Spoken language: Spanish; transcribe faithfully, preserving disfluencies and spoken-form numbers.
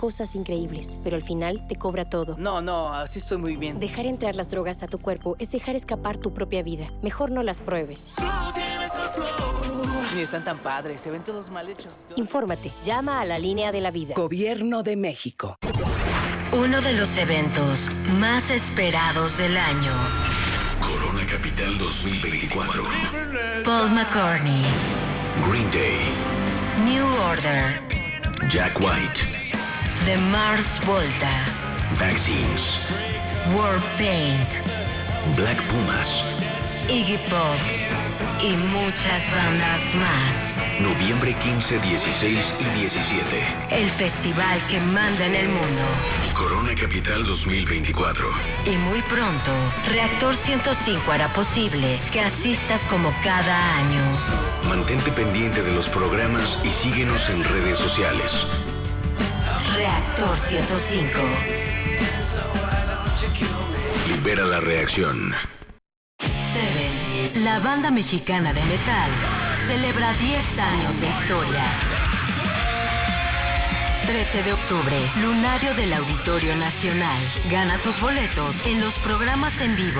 cosas increíbles, pero al final te cobra todo. No, no, así estoy muy bien. Dejar entrar las drogas a tu cuerpo es dejar escapar tu propia vida. Mejor no las pruebes. Ni están tan padres, se ven todos mal hechos. Infórmate. Llama a la línea de la vida. Gobierno de México. Uno de los eventos más esperados del año. Corona Capital dos mil veinticuatro. Paul McCartney. Green Day. New Order. Jack White. The Mars Volta. Vaccines. Warpaint. Black Pumas. Iggy Pop. Y muchas bandas más. Noviembre quince, dieciséis y diecisiete. El festival que manda en el mundo. Corona Capital dos mil veinticuatro. Y muy pronto, Reactor ciento cinco hará posible que asistas como cada año. Mantente pendiente de los programas y síguenos en redes sociales. Reactor ciento cinco. Libera la reacción. Seven, la banda mexicana de metal, celebra diez años de historia. trece de octubre, Lunario del Auditorio Nacional. Gana tus boletos en los programas en vivo